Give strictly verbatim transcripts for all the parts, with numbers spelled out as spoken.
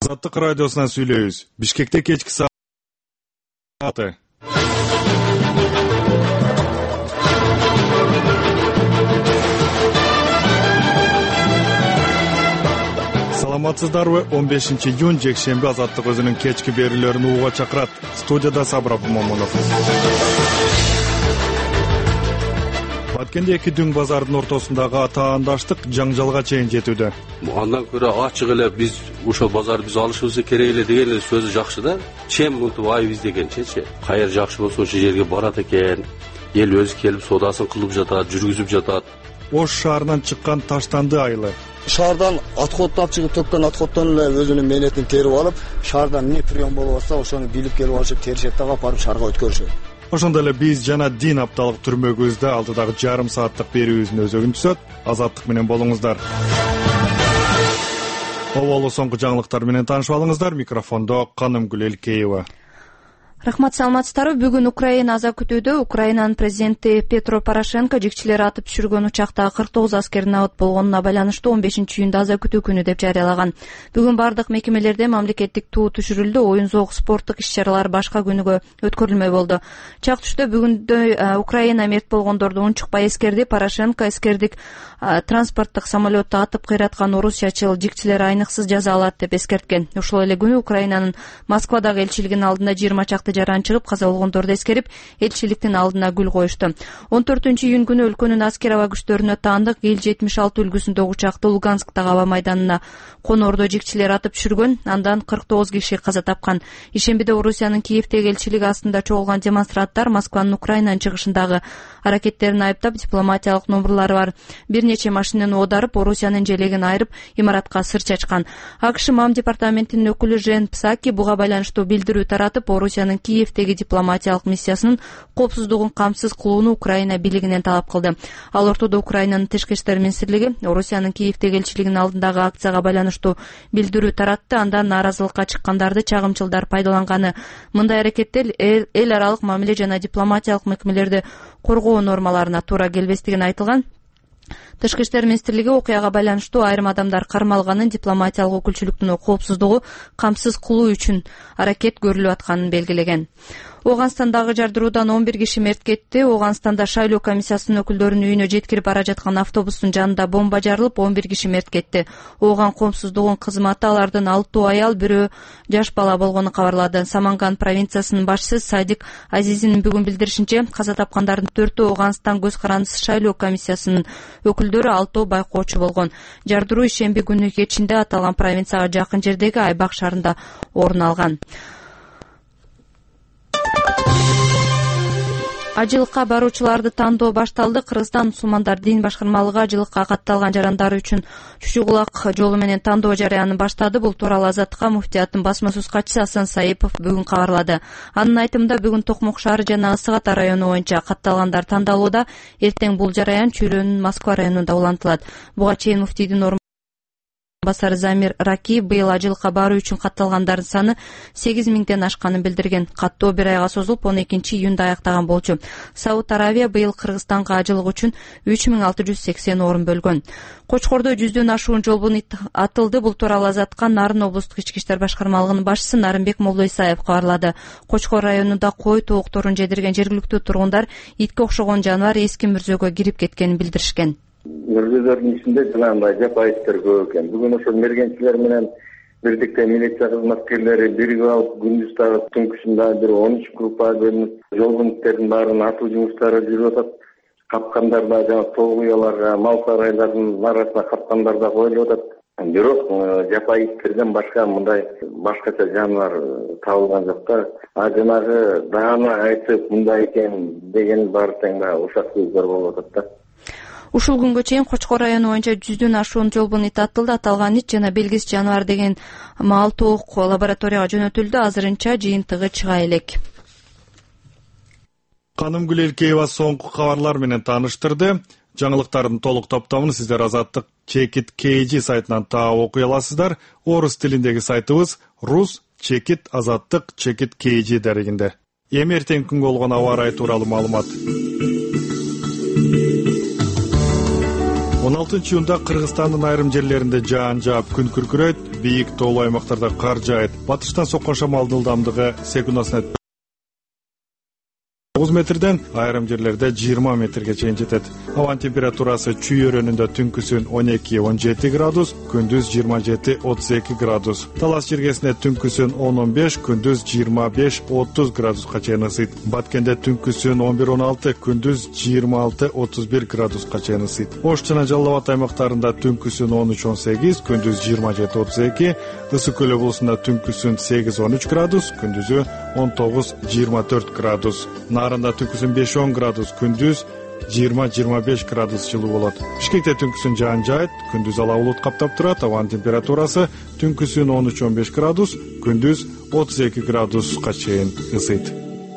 Азаттык радиосунан сүйлөйбүз. Бишкекте кечки сааты. Саламатсыздарбы? он бешинчи июнь жекшемби Азаттык өзүнүн кечки берүүлөрүн угууга чакырат. Студияда Сабыр Абдумомунов. Өткенде эки дүң базардын ортосундагы атаандаштык жаңжалга чейин жетүүдө. Андан көрө ачык эле биз ошол базарды биз алышыбыз керек эле деген сөзү жакшы да. Чем мынтип айып издегенчечи. Кайер жакшы болсо ошол жерге барат экен. Эл өзү келип соодасын кылып жатат, жүргүзүп жатат. Ош шаарынан чыккан таштанды айылы. Шаардан отходтап чыгып төккөн отходтон эле өзүнүн мээнетин терип алып, шаардан эмне прием болуп атса, ошону билип келип алышып теришет дагы барып шаарга өткөрүшөт. Ошондой эле биз жана Дин апталык түрмөгүбүздө алдыдагы жарым сааттык берүүбүздүн өзөгүн түзөт. Азаттык менен болуңуздар. Оболу соңку жаңылыктар менен таанышып алыңыздар. Микрофондо Канымгүл Элкеева. Рахмат, саламатсыздарбы? Бүгүн Украина аза күтүүдө. Украинанын президенти Петро Порошенко жигчилер атып түшүргөн учактагы кырк тогуз аскердин абат болгонуна байланыштуу он бешинчи июнда аза күтүү күнү деп жарыялаган. Бүгүн бардык мекемелерде мамлекеттик туу түшүрүлдү. Оюн зоок, спорттук иш-чаралар башка күнүгө өткөрүлмөй болду. Чак түштө бүгүндө Украина мерт болгондорду унчукпай эскерди. Порошенко эскердик транспорттук самолетту атып кыйраткан орусчачыл жигчилер айныксыз жаза алат деп эскерткен. Ошол эле күнү Украинанын Москвадагы элчилигинин алдында жыйырма чакты жаран чыгып, каза болгондорду эскерип, элчиликтин алдына гүл коюшту. он төртүнчү июнь күнү өлкөнүн аскер аба күчтөрүнө таандык ил жетимиш алты үлгүсүндөгү учакты Луганскдагы аба майданына конордо жигчилер атып түшүргөн. Андан кырк тогуз киши каза тапкан. Ишембиде Орусиянын Киевдеги элчилиги астында чогулган демонстранттар Москванын Украинанын чыгышындагы аракеттерин айыптап, дипломатиялык номурлары бар бир нече машинаны оодарып, Орусиянын желегин айырып, имаратка сыр чачкан. АКШ МАМ департаментинин өкүлү Жен Псаки буга байланыштуу билдирүү таратып, Орусиянын Киевдеги дипломатиялык миссиясынын коопсуздугун камсыз кылууну Украина бийлигинен талап кылды. Ал ортодо Украинанын тышкы иштер министрлиги Орусиянын Киевдеги элчилигинин алдындагы акцияга байланыштуу билдирүү таратты. Андан нааразылыкка чыккандарды чагымчылдар пайдаланганы. Мындай аракеттер эл аралык мамиле жана дипломатиялык мекемелерди коргоо нормаларына туура келбестигин айтылган. Тышкы иштер министрлиги окуяга байланыштуу айрым адамдар кармалганын, дипломатиялык өкүлчүлүктүн коопсуздугу камсыз кылуу үчүн аракет көрүлүп атканын белгилеген. Оганстандагы жардыруудан он бир киши мерт кетти. Оганстанда шайлоо комиссиясынын өкүлдөрүнүн үйүнө жеткирип бара жаткан автобустун жанында бомба жарылып, он бир киши мерт кетти. Оган коопсуздугунун кызматы алардын алтоо аял, бирөө жаш бала болгонун кабарлады. Саманган провинциясынын башчысы Садик Азизинин бүгүн билдиришинче, каза тапкандардын төртөө Оганстан көз карандысы шайлоо комиссиясынын өкүлдөрү, алтоо байкоочу болгон. Жардыруу ишемби күнү кечинде аталган провинцияга жакын жердеги Айбак шаарында орун алган. Ажылыкка баруучуларды тандоо башталды. Кыргызстан мусулмандар дин башкармалыгы ажылыкка катталган жарандар үчүн чучугулак жолу менен тандоо жарыянын баштады. Бул тууралуу Азаттыкка муфтияттын басма сөз катчысы Асан Саипов бүгүн кабарлады. Анын айтымында, бүгүн Токмок шаары жана Ысык Ата району боюнча катталгандар тандалууда. Эртең бул жараян Чүйрөнүн Москва районунда улантылат. Буга чейин муфтийдин орун басары Замир Раки быйыл ажылыкка баруу үчүн катталгандардын саны сегиз миңден ашканын билдирген. Каттоо бир айга созулуп, он экинчи июнда аяктаган болчу. Сауд Аравия быйыл Кыргызстанга ажылык үчүн үч миң алты жүз сексен орун бөлгөн. Кочкордо жүздөн ашуун жолбун атылды. Бул тууралуу Азаттыкка Нарын облустук ички иштер башкармалыгынын башчысы Нарынбек Молдоисаев кабарлады. Кочкор районунда кой тоокторун жедирген жергиликтүү тургундар итке окшогон жаныбар эски мүрзөгө кирип кеткенин билдиришкен. Мүрзөлөрдүн ичинде жанагындай жапайы иттер көп экен. Бүгүн ошол мергенчилер менен бирдикте милиция кызматкерлери биригип алып, күндүз дагы түнкүсүндө бир он үч группа бөлүнүп, жолбун иттердин баарын атуу жумуштары жүрүп атат. Капкандарда жана тоо уяларга, мал сарайлардын арасына капкандар да коюлуп атат. Бирок жапайы иттерден башка мындай башкача жаныбар табылган жок да. А жанагы даана айтып мындай экен деген баары тең да ушак сөздөр болуп атат да. Ушул күнгө чейин Кочкор району боюнча жүздөн ашуун жолбун ит атылды. Аталган ит жана белгисиз жаныбар деген мал тоок лабораторияга жөнөтүлдү. Азырынча жыйынтыгы чыга элек. Канымгүл Элкеева соңку кабарлар менен тааныштырды. Жаңылыктардын толук топтомун сиздер Азаттык Чекит кей джи сайтынан таап окуй аласыздар. Орус тилиндеги сайтыбыз рус чекит азаттык чекит кей джи дарегинде. Эми эртең күнгө болгон аба ырайы тууралуу маалымат. он алтынчы июнда Кыргызстандын айрым жерлеринде жаан жаап күн күркүрөйт, бийик тоолуу аймактарда кар жаайт. Батыштан соккон шамалдын ылдамдыгы секундасына тогуз метрден, айрым жерлерде жыйырма метрге чейин жетет. Абанын температурасы чүй өрөөнүндө түнкүсүн он эки он жети градус, күндүз жыйырма жети отуз эки градус. Талас жергесинде түнкүсүн он он беш, күндүз жыйырма беш отуз градуска чейин ысыйт. Баткенде түнкүсүн он бир он алты, күндүз жыйырма алты отуз бир градуска чейин ысыйт. Ош жана Жалал Абад аймактарында түнкүсүн он үч он сегиз, күндүз жыйырма жети отуз эки, Ысык Көл облусунда түнкүсүн сегиз он үч градус, күндүзү он тогуз жыйырма төрт градус. Нарында түнкүсүн беш он градус, күндүз жыйырма жыйырма беш градус жылуу болот. Бишкекте түнкүсүн жаан жаайт, күндүз ала булут каптап турат. Абанын температурасы түнкүсүн он үч он беш градус, күндүз отуз эки градуска чейин ысыйт.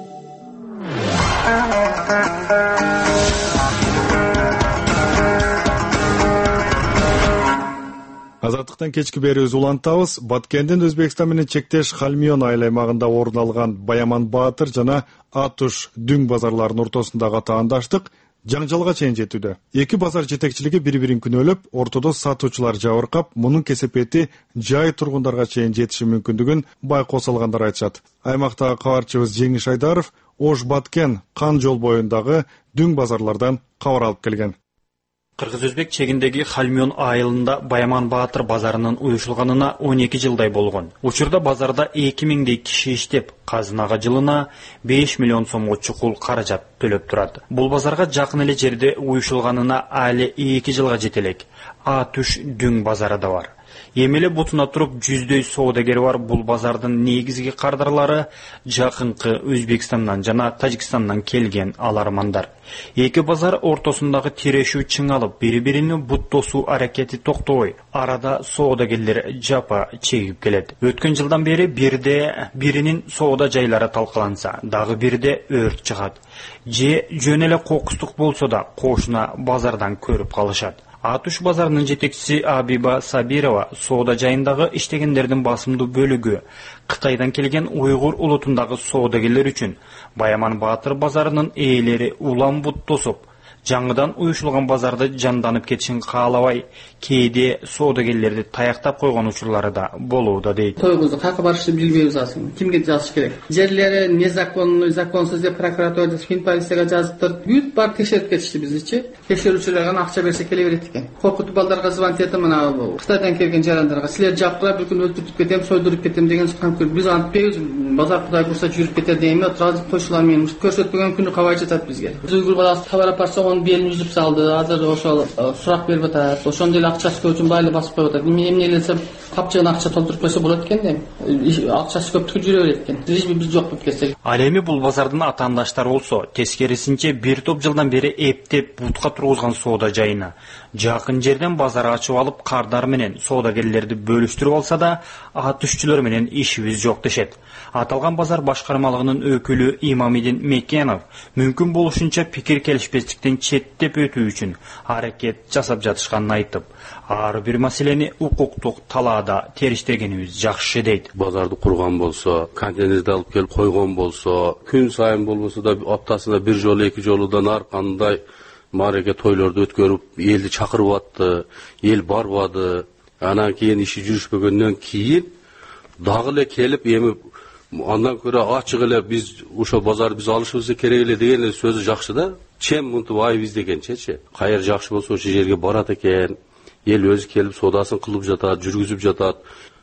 Азаттыктан кечки берүүбүз улантабыз. Баткендин Өзбекстан менен чектеш Халмион айыл аймагында орун алган Баяман Баатыр жана Атуш Дүң базарларынын ортосундагы таандаштык жаңжалга чейин жетүүдө. Эки базар жетекчилиги бири-бирин күнөөлөп, ортодо сатуучулар жабыркап, мунун кесепети жай тургундарга чейин жетиши мүмкүндүгүн байкоо салгандар айтышат. Аймактагы кабарчыбыз Жеңиш Айдаров Ош Баткен Кан жол боюндагы Дүң базарлардан кабар алып келген. Кыргыз-Өзбек чегиндеги Халмион айылында Баяман Баатыр базарынын уюшулганына он эки жылдай болгон. Учурда базарда эки миңдей киши иштеп, казынага жылына беш миллион сомго чукул каражат төлөп турат. Бул базарга жакын эле жерде уюшулганына али эки жылга жетелек. Атуш Дүң базары да бар. Эмеле бутуна туруп жүздөй соодагер бар. Бул базардын негизги кардарлары жакынкы Өзбекстандан жана Тажикстандан келген алармандар. Эки базар ортосундагы тирешүү чыңалып, бири-бирини бут тосуу аракети токтобой, арада соодагерлер жапа чегип келет. Өткөн жылдан бери бирде биринин соода жайлары талкаланса, дагы бирде өрт чыгат. Же жөн эле кокустук болсо да кошуна базардан көрүп калышат. Атуш базарынын жетекчиси Абиба Сабирова соода жайындагы иштегендердин басымдуу бөлүгү Кытайдан келген уйгур улутундагы соодагерлер үчүн Баяман Баатыр базарынын ээлери улам бут тосуп, жаңыдан уюшулган базарды жанданып кетишин каалабай, кээде соодагерлерди таяктап койгон учурлары да болууда дейт. Тойгузду кайка барышты билбейбиз асын. Кимге жазыш керек? Жерлери незаконный, законсуз деп прокуратурада, финполицияга жазыптыр. Бүт бар текшерип кетишти бизичи. Текшерүүчүлөр гана акча берсе келе берет экен. Коркутуп балдарга звонить этип, мына Кытайдан келген жарандарга силер жапкыра бир күн өлтүрүп кетем, сойдуруп кетем деген сукан көрүп, биз антпейбиз. Базар Кудай бурса жүрүп кетер дейм, разы койшулар менен көрсөтпөгөн күнү кабай жатат бизге. Уйгур баласы товар апарса он белин үзүп салды. Азыр ошол сурак берип атат. Ошондой эле акчасы көп үчүн байлы басып коюп атат. Эмне эмне элесе капчыгына акча толтуруп койсо болот экен да. Акчасы көптүгү жүрө берет экен. Лишби биз жок болуп кетсек. Ал эми бул базардын атаандаштары болсо, тескерисинче бир топ жылдан бери эптеп бутка тургузган соода жайына жакын жерден базар ачып алып, кардар менен соодагерлерди бөлүштүрүп алса да, атүшчүлөр менен ишибиз жок дешет. Аталган базар башкармалыгынын өкүлү Имамидин Мекенов мүмкүн болушунча пикир келишпестиктен четтеп өтүү үчүн аракет жасап жатышканын айтып, ар бир маселени укуктук талаада териштиргенибиз жакшы дейт. Базарды курган болсо, контейнерди алып келип койгон болсо, күн сайын болбосо да аптасына бир жолу эки жолудан ар кандай маареке тойлорду өткөрүп, элди чакырып атты, эл барбады. Анан кийин иши жүрүшпөгөндөн кийин дагы эле келип, эми андан көрө ачык эле биз ошо базарды биз алышыбыз керек эле деген сөзү жакшы да. Чем мынтип айып издегенчечи. Кайер жакшы болсо ошол жерге барат экен. Эл өзү келип соодасын кылып жатат, жүргүзүп жатат.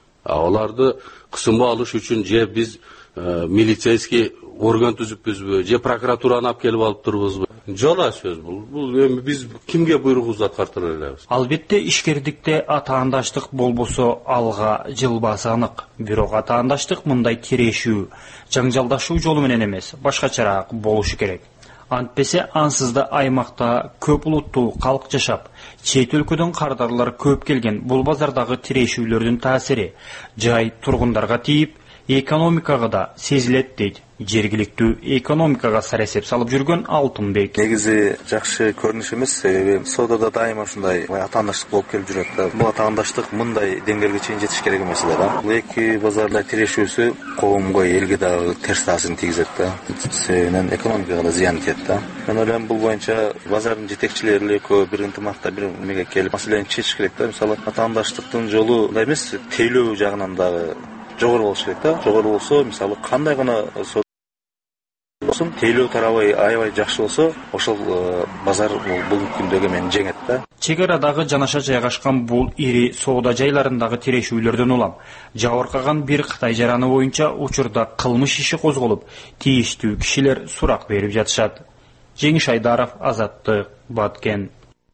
Аларды кысымга алыш үчүн же биз милицейский орган түзүппүзбү, же прокуратураны алып келип алып турбузбу? Жала сөз бул. Бул эми биз кимге буйругубузду аткартыра элебиз? Албетте ишкердикте атаандаштык болбосо алга жылбасы анык. Бирок атаандаштык мындай тирешүү, жаңжалдашуу жолу менен эмес, башкачараак болушу керек. Антпесе ансызда аймакта көп улуттуу калк жашап, чет өлкөдөн кардарлар көп келген бул базардагы тирешүүлөрдүн таасири жай тургундарга тийип, экономикага да сезилет дейт Жергиликтүү экономикага сарасеп салып жүргөн Алтынбек. Негизи жакшы көрүнүш эмес, себеби соодада дайыма ушундай атаандаштык болуп келип жүрөт да. Бул атаандаштык мындай деңгээлге чейин жетиш керек эмес да. Бул эки базарда тирешүүсү коомго, элге дагы терс таасирин тийгизет да. Себебинен экономикага да зыян тиет да. Мен ойлойм, бул боюнча базардын жетекчилери экөө бир ынтымакта бир меге келип маселени чечиш керек да. Мисалы, атаандаштыктын жолу мындай эмес, тейлөө жагынан дагы жогору болуш керек да. Жогору болсо, мисалы, кандай гана болсун, тейлөө тарабы аябай жакшы болсо, ошол базар бүгүнкү күндөгө мени жеңет да. Чек арадагы жанаша жайгашкан бул ири соода жайларындагы тирешүүлөрдөн улам жабыркаган бир Кытай жараны боюнча учурда кылмыш иши козголуп, тийиштүү кишилер сурак берип жатышат. Жеңиш Айдаров, Азаттык, Баткен.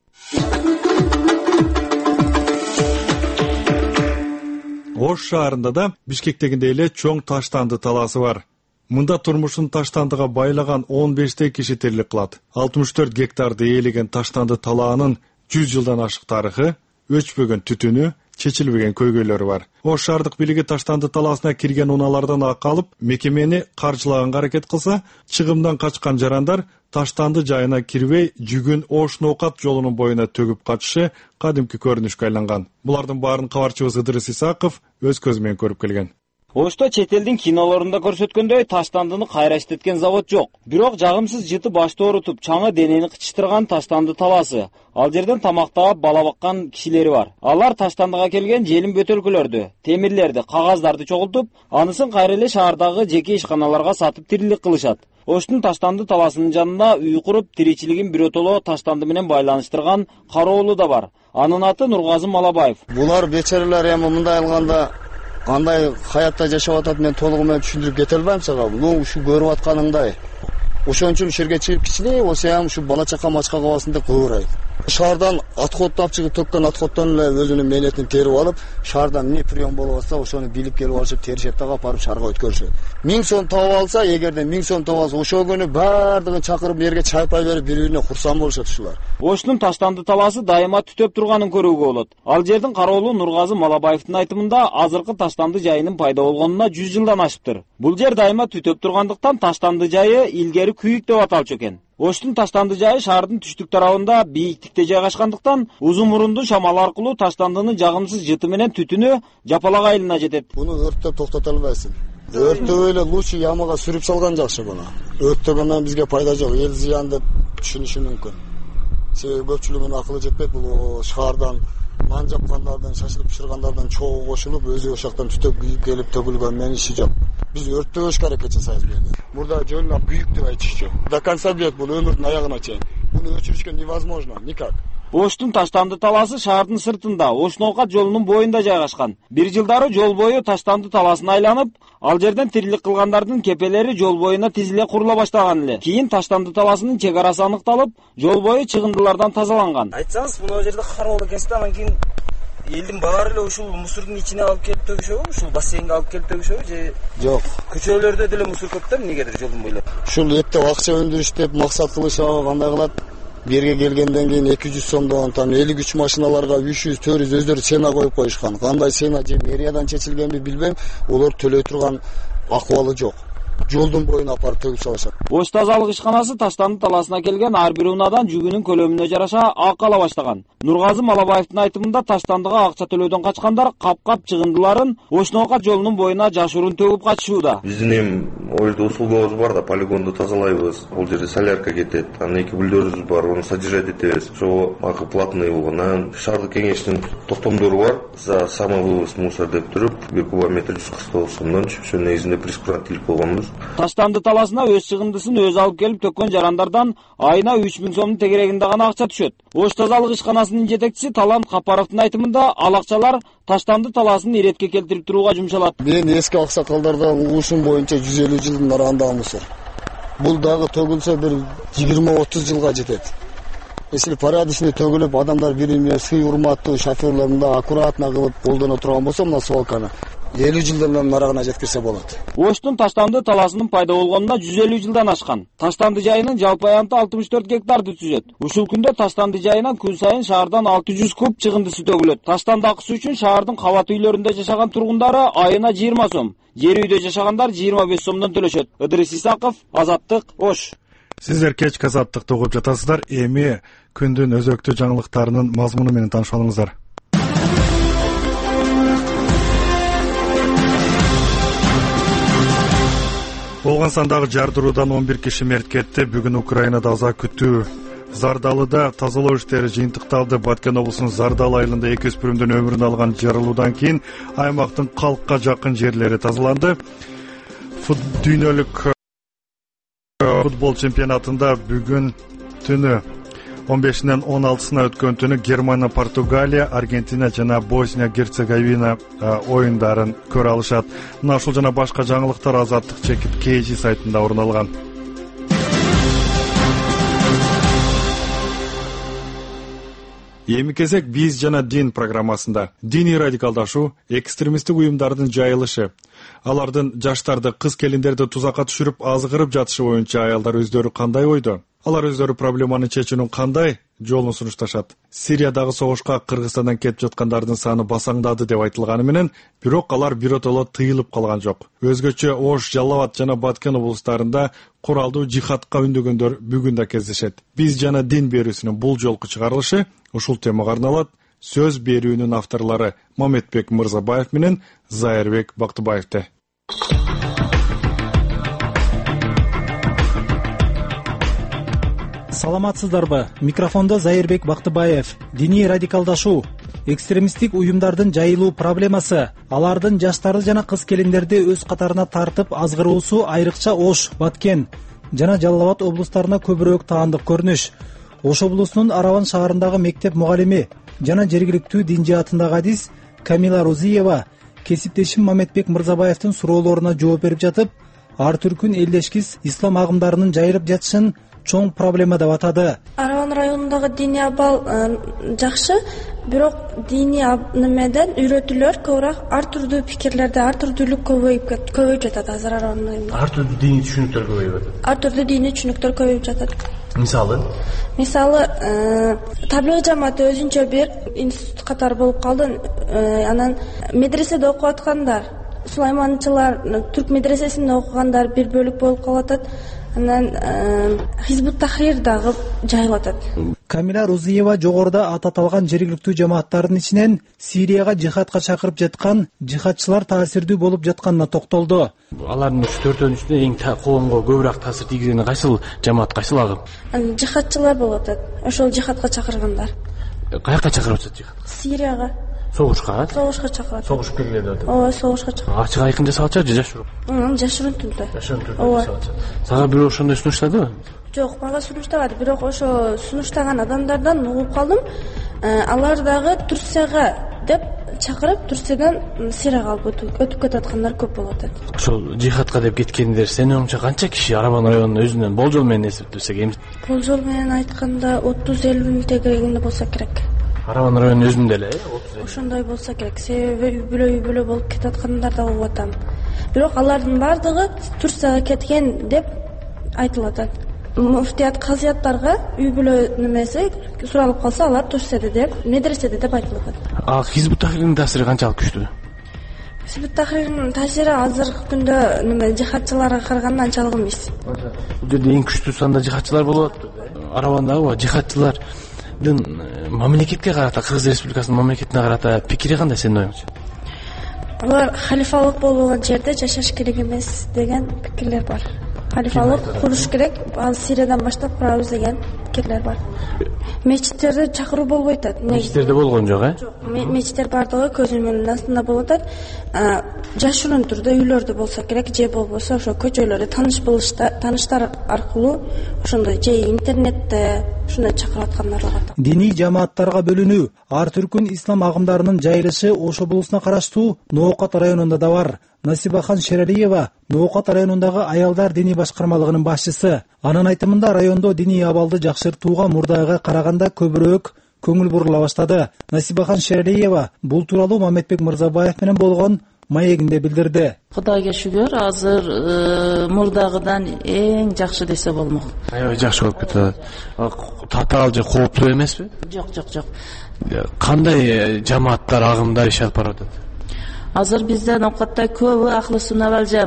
Ош шаарында да Бишкектегиндей эле чоң таштанды талаасы бар. Мында турмушун таштандыга байлаган он бештей киши тирлик кылат. алтымыш төрт гектарды ээлеген таштанды талаанын жүз жылдан ашык тарыхы, өчпөгөн түтүнү, чечилбеген көйгөйлөрү бар. Ош шаардык бийлиги таштанды талаасына кирген унаалардан акы алып, мекемени каржылаганга аракет кылса, чыгымдан качкан жарандар таштанды жайына кирбей, жүгүн Ош Ноокат жолунун боюна төгүп качышы кадимки көрүнүшкө айланган. Булардын баарын кабарчыбыз Ыдырыс Исаков өз көзү менен көрүп келген. Ошто чет элдин кинолорунда көрсөткөндөй таштандыны кайра иштеткен завод жок. Бирок жагымсыз жыты башты оорутуп, чаңы денени кычыштырган таштанды талаасы. Ал жерден тамактап бала баккан кишилери бар. Алар таштандыга келген желим бөтөлкөлөрдү, темирлерди, кагаздарды чогултуп, анысын кайра эле шаардагы жеке ишканаларга сатып тирилик кылышат. Оштун таштанды талаасынын жанында үй куруп, тиричилигин биротоло таштанды менен байланыштырган кароолу да бар. Анын аты Нургазы Малабаев. Булар бечаралар эми мындай алганда кандай хаятта жашап атат, мен толугу менен түшүндүрүп кете албайм сага. Бул ушу көрүп атканыңдай. Ошон үчүн жерге чыгып кичине болсо ham ушу бала чака мачка калбасын деп кыйрайт. Шаардан отход тапчыгы төккөн отходдон эле өзүнүн мээнетин терип алып, шаардан эмне прием болуп атса, ошону билип келип алышып, теришет дагы апарып шаарга өткөрүшөт. миң сом таап алса, эгерде миң сом таап алса, ошол күнү баардыгын чакырып жерге чай пай берип, бири-бирине курсан болушат ушулар. Оштун таштанды талаасы дайыма түтөп турганын көрүүгө болот. Ал жердин кароолу Нургазы Малабаевдин айтымында азыркы таштанды жайынын пайда болгонуна жүз жылдан ашыптыр. Бул жер дайыма түтөп тургандыктан таштанды жайы илгери күйүк деп аталчу экен. Оштун таштанды жайы шаардын түштүк тарабында бийиктикте жайгашкандыктан узун мурунду шамал аркылуу таштандынын жагымсыз жыты менен түтүнү жапалак айылына жетет. Буну өрттөп токтото албайсың. Өрттөп эле лучше ямага сүрүп салган жакшы буну. Өрттөгөндөн бизге пайда жок, эл зыян деп түшүнүшү мүмкүн. Себеби көпчүлүгүнүн акылы жетпейт, бул шаардан нан жапкандардын, шашылып пышыргандардын чогуу кошулуп, өзү ошактан түтөп күйүп келип төгүлгөн, мен иши жок. Биз өрттөбөшкө аракет жасайбыз берди. Мурда жөнүнө күйүк деп айтышчу. До конца бет бул өмүрдүн аягына чейин. Буну өчүрүшкө невозможно, никак. Оштун таштанды талаасы шаардын сыртында, Ош Ноокат жолунун боюнда жайгашкан. Бир жылдары жол бою таштанды талаасын айланып, ал жерден тирилик кылгандардын кепелери жол боюна тизиле курула баштаган эле. Кийин таштанды талаасынын чек арасы аныкталып, жол бою чыгындылардан тазаланган. Айтсаңыз, мына жерде кароолдо кесте, анан кийин элдин баары эле ушул мусордун ичине алып келип төгүшөбү, ушул бассейнге алып келип төгүшөбү же жок. Көчөлөрдө деле мусор көп да, эмнегедир жолдун бойлоп. Ушул эптеп акча өндүрүш деп максат кылышабы кандай кылат? Берге келгенден кийин эки жүз сомдон там элүү үч машиналарга үч жүз төрт жүз өздөрү сена коюп коюшкан. Кандай сена же мэриядан чечилгенби билбейм, олар төлөй турган акыбалы жок. Жолдун боюна апарып төгүп салышат. Ош тазалык ишканасы таштанды талаасына келген ар бир унадан жүгүнүн көлөмүнө жараша акы ала баштаган. Нургазы Малабаевдин айтымында таштандыга акча төлөөдөн качкандар кап-кап чыгындыларын Ош Ноокат жолунун боюна жашыруун төгүп качышууда. Биздин эми ойлдо услугабыз бар да, полигонду тазалайбыз. Бул жерде солярка кетет, анан эки бүлдөрүбүз бар, аны содержать этебиз. Ошо акы платный болгон. Анан шаардык кеңештин токтомдору бар, за самовывоз мусор деп туруп, бир кубометр жүз кырк тогуз сомдон, ошол негизинде прескурантилик болгонбуз. Таштанды талаасына өз чыгындысын өз алып келип төккөн жарандардан айына үч миң сомдун тегерегинде гана акча түшөт. Ош тазалык ишканасынын жетекчиси Талант Капаровдун айтымында ал акчалар таштанды талаасын иретке келтирип турууга жумшалат. Мен эски аксакалдарда угушум боюнча жүз элүү жылдын аралыгындагы мусор. Бул дагы төгүлсө бир жыйырма отуз жылга жетет. Если порядочный төгүлүп, адамдар бири-бирине сый урматтуу, шоферлорун да аккуратно кылып колдоно турган болсо, мына свалканы элүү жылда мен нарагына жеткирсе болот. Оштун таштанды талаасынын пайда болгонуна жүз элүү жылдан ашкан. Таштанды жайынын жалпы аянты алтымыш төрт гектарды түзөт. Ушул күндө таштанды жайынан күн сайын шаардан алты жүз куб чыгындысы төгүлөт. Таштанды акысы үчүн шаардын кабат үйлөрүндө жашаган тургундары айына жыйырма сом, жер үйдө жашагандар жыйырма беш сомдон төлөшөт. Ыдырыс Исаков, Азаттык, Ош. Сиздер кечки Азаттыкты угуп жатасыздар. Эми күндүн өзөктүү жаңылыктарынын мазмуну менен таанышып алыңыздар. Болгон сандагы жардыруудан он бир киши мерт кетти. Бүгүн Украинада аза күтүү. Зардалыда тазалоо иштери жыйынтыкталды. Баткен облусунун Зардал айылында эки өспүрүмдүн өмүрүн алган жарылуудан кийин аймактын калкка жакын жерлери тазаланды. Дүйнөлүк футбол чемпионатында бүгүн түнү он бешинен он алтысына өткөн түнү Германия, Португалия, Аргентина жана Босния Герцеговина оюндарын көрө алышат. Мына ушул жана башка жаңылыктар Азаттык Чекит кей жи сайтында орун алган. Эми кезек биз жана дин программасында. Диний радикалдашуу, экстремисттик уюмдардын жайылышы, алардын жаштарды, кыз-келиндерди тузакка түшүрүп азгырып жатышы боюнча аялдар өздөрү кандай ойдо? Алар өздөрү проблеманы чечүүнүн кандай жолун сунушташат? Сириядагы согушка Кыргызстандан кетип жаткандардын саны басаңдады деп айтылганы менен, бирок алар биротоло тыйылып калган жок. Өзгөчө Ош, Жалал абад жана Баткен облустарында куралдуу жихадка үндөгөндөр бүгүн да кездешет. Биз жана дин берүүсүнүн бул жолку чыгарылышы ушул темага арналат. Сөз берүүнүн авторлору Мамедбек Мырзабаев менен Зайырбек Бактыбаевте. Саламатсыздарбы? Микрофондо Зайырбек Бактыбаев. Диний радикалдашуу, экстремисттик уюмдардын жайылуу проблемасы, алардын жаштарды жана кыз-келиндерди өз катарына тартып азгыруусу айрыкча Ош, Баткен жана Жалал абад облустарына көбүрөөк таандык көрүнүш. Ош облусунун Араван шаарындагы мектеп мугалими жана жергиликтүү дин жаатындагы адис Камила Розиева кесиптешим Мамедбек Мырзабаевдин суроолоруна жооп берип жатып, ар түркүн элдешкис ислам агымдарынын жайылып жатышын чоң проблема деп атады. Араван районундагы диний абал жакшы, бирок диний немеден үйрөтүүлөр көбүрөөк ар түрдүү пикирлерде ар түрдүүлүк көбөйүп көбөйүп жатат азыр Араван районунда. Ар түрдүү диний түшүнүктөр көбөйүп атат. Ар түрдүү диний түшүнүктөр көбөйүп жатат. Мисалы? Мисалы, таблиғ жамааты өзүнчө бир институт катары болуп калды. Анан медреседе окуп аткандар, сулайманчылар түрк медресесинде окугандар бир бөлүк болуп калып атат. Анан Хизбут Тахрир дагы жайылып атат. Камила Розиева жогоруда ататалган жергиликтүү жамааттардын ичинен Сирияга жихадка чакырып жаткан жихадчылар таасирдүү болуп жатканына токтолду. Алардын үч төртөөнүн ичинде эң коомго көбүрөөк таасир тийгизени кайсыл жамаат, кайсыл агым? Жихадчылар болуп атат. Ошол жихадка чакыргандар. Каяка чакырып атат жихадка? Сирияга. Согушка? Согушка чакырат. Согуш келгиле деп атат. Ооба, согушка чакырат. Ачык айкын жасап атат же жашыруп? Жашырын түрдө. Жашырын түрдө жасап атат. Сага бирөө ошондой сунуштадыбы? Жок, мага сунуштабады, бирок ошо сунуштаган адамдардан угуп калдым. Алар дагы Турцияга деп чакырып, Турциядан Сирияга алып өтүп кетип аткандар көп болуп атат. Ошол жихадка деп кеткендер сенин оюңча канча киши Араван районунун өзүнөн болжол менен эсептесек эми? Болжол менен айтканда отуз элүү миң тегерегинде болсо керек. Араван районунун өзүндө эле отуз элүү. Ошондой болсо керек. Себеби үй бүлө үй бүлө болуп кетип аткандар да болуп атам. Бирок алардын бардыгы Турцияга кеткен деп айтылып атат. Муфтият казияттарга үй бүлө немеси суралып калса, алар Турцияда деп, медреседе деп айтылып атат. А Хизбут Тахрирдин таасири канчалык күчтүү? Хизбут Тахрирдин таасири азыркы күндө неме жихадчыларга караганда анчалык эмес. Бул жерде эң күчтүү санда жихадчылар болуп атат. Аравандагы жихадчылар мамлекетке карата, Кыргыз Республикасынын мамлекетине карата пикири кандай сенин оюңча? Алар халифалык болгон жерде жашаш керек эмес деген пикирлер бар. Халифалык куруш керек, ал Сириядан баштап курабыз деген пикирлер бар. Мечиттерди чакыруу болбойт атат. Мечиттерде болгон жок, э? Жок, мечиттер бардыгы көзүмүн астында болуп атат. Жашырын түрдө үйлөрдө болсо керек, же болбосо ошо көчөлөрдө тааныш болушта, тааныштар аркылуу ошондой же интернетте ушундай чакырып аткандар бар. Диний жамааттарга бөлүнүү, ар түркүн ислам агымдарынын жайылышы Ош облусуна караштуу Ноокат районунда да бар. Насибахан Шералиева Ноокат районундагы аялдар диний башкармалыгынын башчысы. Анын айтымында райондо диний абалды жакшыртууга мурдайга караганда көбүрөөк көңүл бурула баштады. Насибахан Шералиева бул тууралуу Мамедбек Мырзабаев менен болгон маегинде билдирди. Кудайга шүгүр, азыр мурдагыдан эң жакшы десе болмок. Аябай жакшы болуп кетет. Татаал же кооптуу эмеспи? Жок, жок, жок. Кандай жамааттар, агымдар иш алып барып атат? Азыр бизде ноокатта көбү аклы сунабал жама.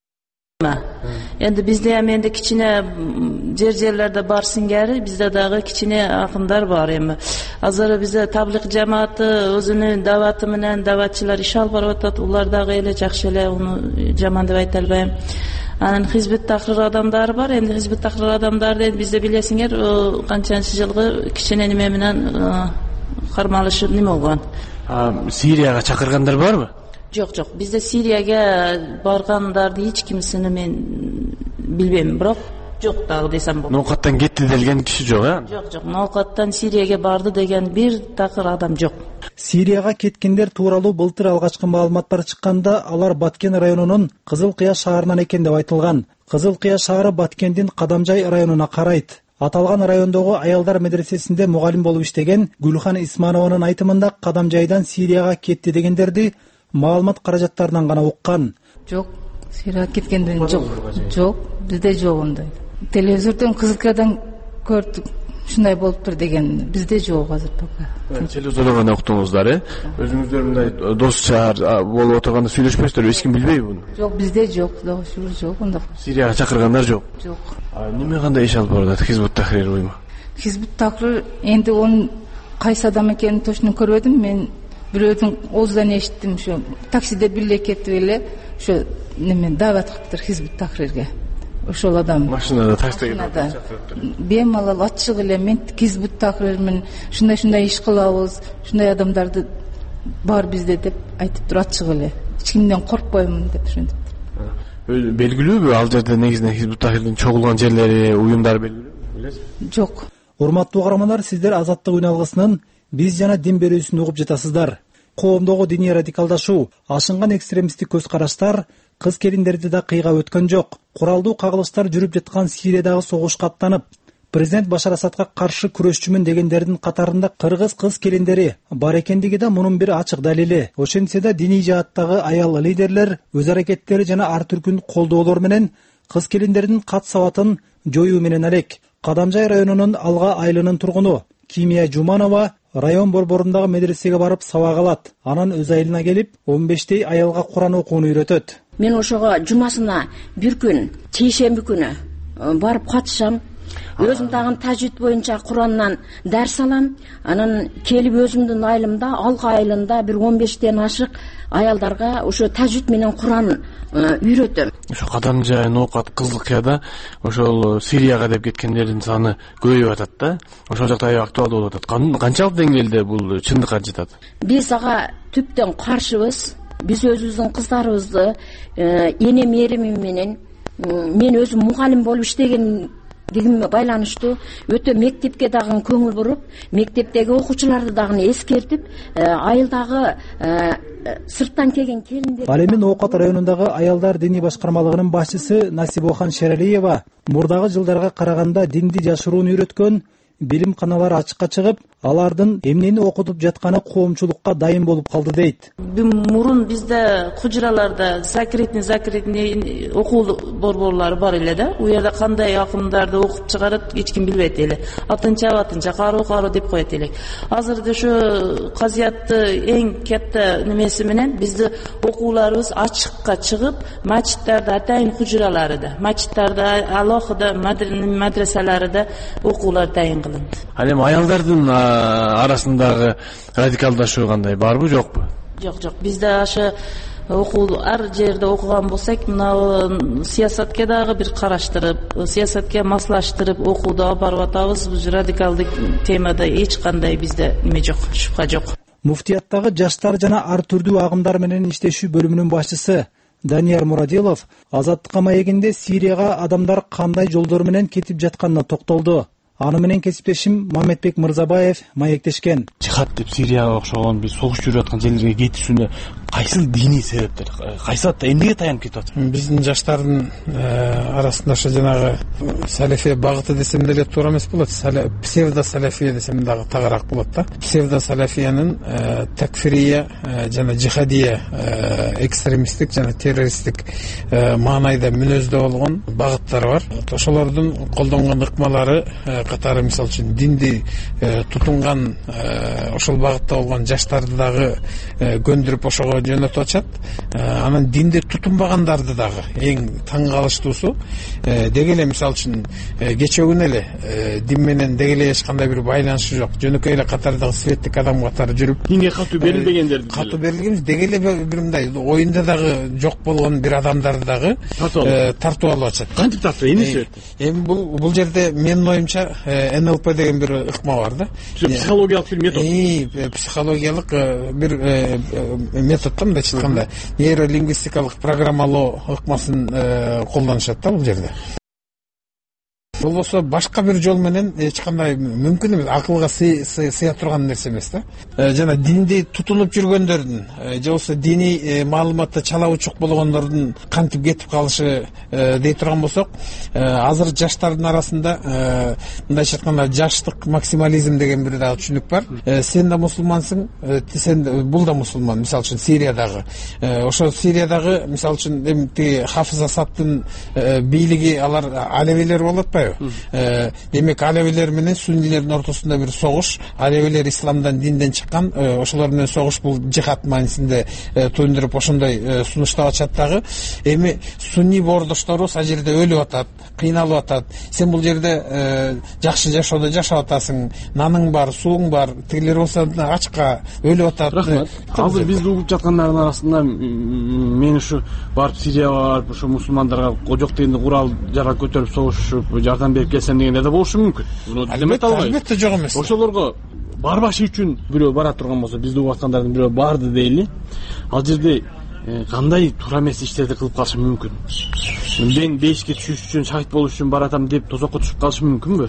Endi bizde hem endi kichine jer jerlerde bar singari bizde dagы kichine akımlar var endi. Azır bize tabliq jamaаты özünün davatı menen davatçılar iş alып barып atat. Ular dagы ele жакшы эле, уну жаман деп айта албайм. Анан хизбет такрыр адамдары бар. Эми хизбет такрыр адамдарды бизде билесиңер, канчанчы жылгы кичине неме менен кармалышып неме болгон. Сирияга чакыргандар барбы? Жок, жок. Бизде Сирияга баргандарды эч кимсини мен билбейм, бирок жок дагы десем болот. Ноокаттан кетти деген киши жок, э? Жок, жок. Ноокаттан Сирияга барды деген бир такыр адам жок. Сирияга кеткендер тууралуу былтыр алгачкы маалыматтар чыкканда, алар Баткен районунун Кызыл Кыя шаарынан экен деп айтылган. Кызыл Кыя шаары Баткендин Кадамжай районуна карайт. Аталган райондогу аялдар медресесинде мугалим болуп иштеген Гүлхан Исманованын айтымында Кадамжайдан Сирияга кетти дегендерди маалымат каражаттарынан гана уккан. Жок, Сирияга кеткенден жок. Жок, бизде жок ондай. Телевизордон Кызыл Кыядан көрдүк, ушундай болуптур деген. Бизде жок азыр пока. Телевизордон гана уктуңуздар, э? Өзүңүздөр мындай дос чаар болуп отурганда сүйлөшпөйсүздөр, эч ким билбейби буну? Жок, бизде жок, Кудайга шүгүр жок анда. Сирияга чакыргандар жок. Жок. Неме кандай иш алып барат Хизбут Тахрир уюму? Хизбут Тахрир энди онун кайсы адам экенин точно көрбөдүм. Мен бирөөдүн оозунан эшиттим, ушу таксиде бирге кетип эле ушу неме дават кылыптыр Хизбут Тахрирге. Ошол адам машинада таксиде бемалал ачык эле мен Хизбут Тахрирмин, ушундай-ушундай иш кылабыз, ушундай адамдарды бар бизде деп айтып туруп ачык эле. Эч кимден коркпоймун деп ушинтип. Белгилүүбү ал жерде негизинен Хизбут Тахрирдин чогулган жерлери, уюмдары белгилүүбү? Жок. Урматтуу каармандар, сиздер Азаттык үн алгысынын биз жана дин берүүсүн угуп жатасыздар. Коомдогу диний радикалдашуу, ашынган экстремисттик көз караштар кыз келиндерди да кыйга өткөн жок. Куралдуу кагылыштар жүрүп жаткан Сириядагы согушка аттанып, президент Башар Асадка каршы күрөшчүмүн дегендердин катарында кыргыз кыз келиндери бар экендиги да мунун бир ачык далили. Ошентсе да диний жааттагы аял лидерлер өз аракеттери жана ар түркүн колдоолор менен кыз келиндердин кат сабатын жоюу менен алек. Кадамжай районунун Алга айылынын тургуну Кимия Жуманова район борборундагы медресеге барып сабак алат. Анан өз айылына келип он бештей аялга Куран окууну үйрөтөт. Мен ошого жумасына бир күн, чейшемби күнү барып катышам. Өзүм дагы тажвид боюнча Курандан дарс алам. Анан келип өзүмдүн айылымда, Алга айылында бир он бештен ашык аялдарга ошо тажвид менен Куран үйрөтөм. Ошо Кадамжай, Ноокат, Кызыл Кыяда ошол Сирияга деп кеткендердин саны көбөйүп атат да. Ошол жакта аябай актуалдуу болуп атат. Канчалык деңгээлде бул чындыкка жатат? Биз ага түптөн каршыбыз. Биз өзүбүздүн кыздарыбызды энем эримим менен мен өзүм мугалим болуп иштеген дегенге байланыштуу өтө мектепке дагы көңүл буруп, мектептеги окуучуларды дагы эскертип, айылдагы сырттан келген келиндер. Ал эми Ноокат районундагы аялдар диний башкармалыгынын башчысы Насибохан Шералиева мурдагы жылдарга караганда динди жашырууну үйрөткөн билим каналары ачыкка чыгып, алардын эмнени окутуп жатканы коомчулукка дайым болуп калды дейт. Мурун бизде кужураларда закритный закритный окуу борборлору бар эле да. У жерде кандай акымдарды окуп чыгарат эч ким билбейт эле. Атынча атынча каруу каруу деп коет элек. Азырда ушу казиятты эң кетте немеси менен бизди окууларыбыз ачыкка чыгып, мачиттарда атайын кужураларда, мачиттарда алохуда мадресаларда окуулар тайын кылынды. Ал эми аялдардын арасындагы радикалдашуу кандай, барбы жокпу? Жок, жок. Бизде ашы окуу ар жерде окуган болсак, мына саясатка дагы бир караштырып, саясатка маслаштырып окууду алып барып атабыз. Бул радикалдык темада эч кандай бизде неме жок, шубха жок. Муфтияттагы жаштар жана ар түрдүү агымдар менен иштешүү бөлүмүнүн башчысы Данияр Мурадилов Азаттыкка маегинде Сирияга адамдар кандай жолдор менен кетип жатканына токтолду. Аны менен кесиптешим Мамедбек Мырзабаев маектешкен. Жихад деп Сирияга окшогон бир согуш жүрүп аткан жерлерге кетишүүнө кайсыл диний себептер, кайсы эмнеге таянып кетип атат? Биздин жаштардын арасында ошо жанагы салафия багыты десем деле туура эмес болот. Псевдо салафия десем дагы тагыраак болот да. Псевдо салафиянын такфирия жана жихадия экстремисттик жана террористтик маанайда мүнөздө болгон багыттары бар. Ошолордун колдонгон ыкмалары катары мисалы үчүн динди тутунган ошол багытта болгон жаштарды дагы көндүрүп ошого жөнөтүп атышат. Анан динди тутунбагандарды дагы эң таң калыштуусу деги эле мисалы үчүн кечээ күнү эле дин менен деги эле эч кандай бир байланышы жок, жөнөкөй эле катардагы светтик адам катары жүрүп динге катуу берилбегендерди катуу берилген деги эле бир мындай оюнда дагы жок болгон бир адамдарды дагы тартып алып атышат. Кантип тартып? Эмне себептен? Эми бул бул жерде менин оюмча эн эл пэ деген бир ыкма бар да. Психологиялык бир метод. Психологиялык бир метод да, мындайча айтканда нейролингвистикалык программалоо ыкмасын колдонушат да бул жерде. Болбосо башка бир жол менен эч кандай мүмкүн эмес, акылга сыя турган нерсе эмес да. Жана динди тутунуп жүргөндөрдүн же болбосо диний маалыматта чала учук болгондордун кантип кетип калышы дей турган болсок, азыр жаштардын арасында мындайча айтканда жаштык максимализм деген бир дагы түшүнүк бар. Сен да мусулмансың, сен бул да мусулман. Мисалы үчүн Сириядагы, ошо Сириядагы мисалы үчүн эми тиги Хафиз Асадтын бийлиги алар алевилер болуп атпайбы? Демек алевилер менен суннилердин ортосунда бир согуш, алевилер исламдан, динден чыккан, ошолор менен согуш бул жихад маанисинде туюндуруп ошондой сунуштап атышат дагы. Эми сунни боордошторубуз ал жерде өлүп атат, кыйналып атат. Сен бул жерде жакшы жашоодо жашап атасың, наның бар, сууң бар, тигилер болсо ачка өлүп атат. Рахмат. Азыр бизди угуп жаткандардын арасында мен ушу барып Сирияга барып ушу мусулмандарга жок дегенде курал жарак көтөрүп согушуп жардам берип келсем дегенде да болушу мүмкүн. Муну демет албайбыз. Албетте жок эмес. Ошолорго барбашы үчүн бирөө бара турган болсо, бизди угуп аткандардын бирөө барды дейли. Ал жерде кандай туура эмес иштерди кылып калышы мүмкүн? Мен бешикке түшүш үчүн, шахид болуш үчүн баратам деп тозокко түшүп калышы мүмкүнбү?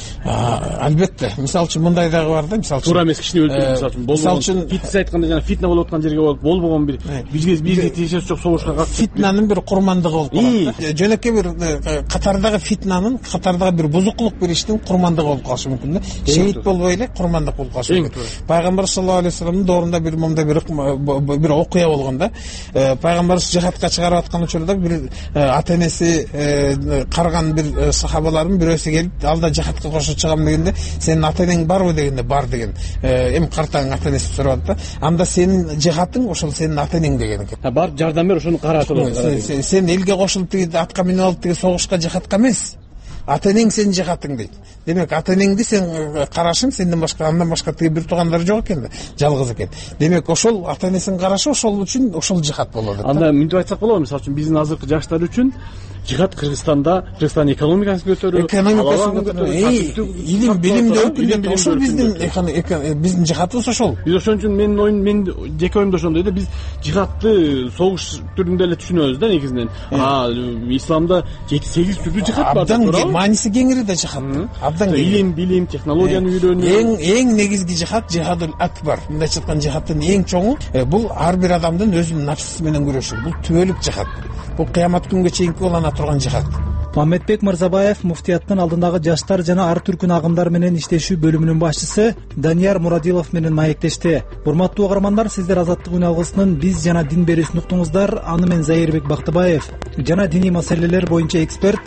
Албетте. Мисалы үчүн мындай дагы бар да, мисалы үчүн. Туура эмес кишини өлтүрүп, мисалы үчүн, мисалы үчүн фитнес айтканда жана фитна болуп аткан жерге болуп, болбогон бир бизге бизге тиешеси жок согушка катышып фитнанын бир курмандыгы болуп калат да. Жөнөкөй бир катардагы фитнанын, катардагы бир бузукулук бир иштин курмандыгы болуп калышы мүмкүн да. Шейит болбой эле курмандык болуп калышы мүмкүн. Пайгамбар саллаллаху алейхи вассаламдын доорунда бир мындай бир бир окуя болгон да. Пайгамбарыбыз жихадка чыгарып аткан учурда бир ата-энеси карган бир сахабалардын бирөөсү келип, алда жихадка кошуп чыгам дегенде, сенин ата-энең барбы дегенде, бар деген. Эми картаң ата-энеси сурап атты. Анда сенин жихатың ошол сенин ата-энең деген экен. Бар жардам бер, ошону каратып. Сен элге кошулуп тиги атка минип алып тиги согушка жихатка эмес. Ата-энең сенин жихатың дейт. Демек ата-энеңди сен карашың, сенден башка, андан башка тиги бир туугандары жок экен да, жалгыз экен. Демек ошол ата-энесин карашы ошол үчүн ошол жихат болот. Анда мынтип айтсак болобу, мисалы үчүн биздин азыркы жаштар үчүн жихад Кыргызстанда, Кыргызстандын экономикасын көтөрүү, экономикасын көтөрүү, илим, билимди өкүндү, ошол биздин биздин жихатыбыз ошол. Биз ошон үчүн менин оюм, мен жеке оюмда ошондой да, биз жихадты согуш түрүндө эле түшүнөбүз да негизинен. А исламда жети сегиз түрдүү жихад бар. Абдан мааниси кеңири да жихадтын. Абдан илим, билим, технологияны үйрөнүү. Эң эң негизги жихад жихадул акбар. Мындайча айтканда жихадтын эң чоңу бул ар бир адамдын өзүнүн нафсиси менен күрөшүү. Бул түбөлүк жихад. Бул кыямат күнгө чейинки улана турган жихад. Мамедбек Мырзабаев муфтияттын алдындагы жаштар жана ар түркүн агымдар менен иштешүү бөлүмүнүн башчысы Данияр Мурадилов менен маектешти. Урматтуу угармандар, сиздер Азаттык үн алгысынын биз жана дин берүүсүн уктуңуздар. Аны мен Зайырбек Бактыбаев жана диний маселелер боюнча эксперт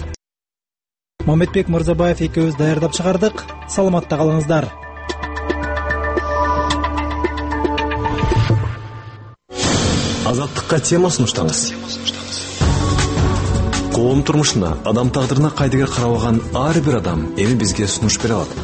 Мамедбек Мырзабаев экөөбүз даярдап чыгардык. Саламатта калыңыздар. Азаттыкка тема сунуштаңыз. Коом турмушуна, адам тагдырына кайдыгер карабаган ар бир адам эми бизге сунуш бере алат.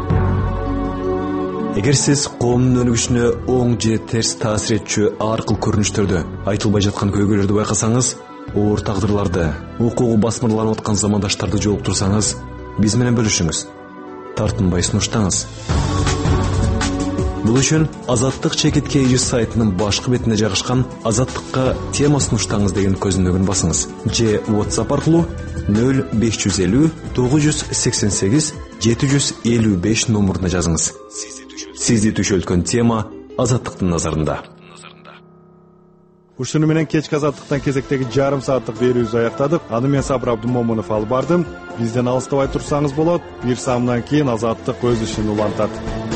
Эгер сиз коомдун өнүгүшүнө оң же терс таасир этчү ар кыл көрүнүштөрдү, айтылбай жаткан көйгөйлөрдү байкасаңыз, оор тагдырларды, укугу басмырланып аткан замандаштарды жолуктурсаңыз, биз менен бөлүшүңүз. Тартынбай сунуштаңыз. Бул үчүн Азаттык чекит кей джи сайтынын башкы бетине жайгашкан Азаттыкка тема сунуштаңыз деген көзүнөгүн басыңыз. Же WhatsApp аркылуу нөл беш жүз элүү тогуз жүз сексен сегиз жети жүз элүү беш номуруна жазыңыз. Сизди түшөлткөн тема Азаттыктын назарында. Ушуну менен кечки азаттыктан кезектеги жарым сааттык берүүбүздү аяктадык. Аны мен Сабыр Абдумомунов алып бардым. Бизден алыстабай турсаңыз болот. Бир саамдан кийин Азаттык өз ишин улантат.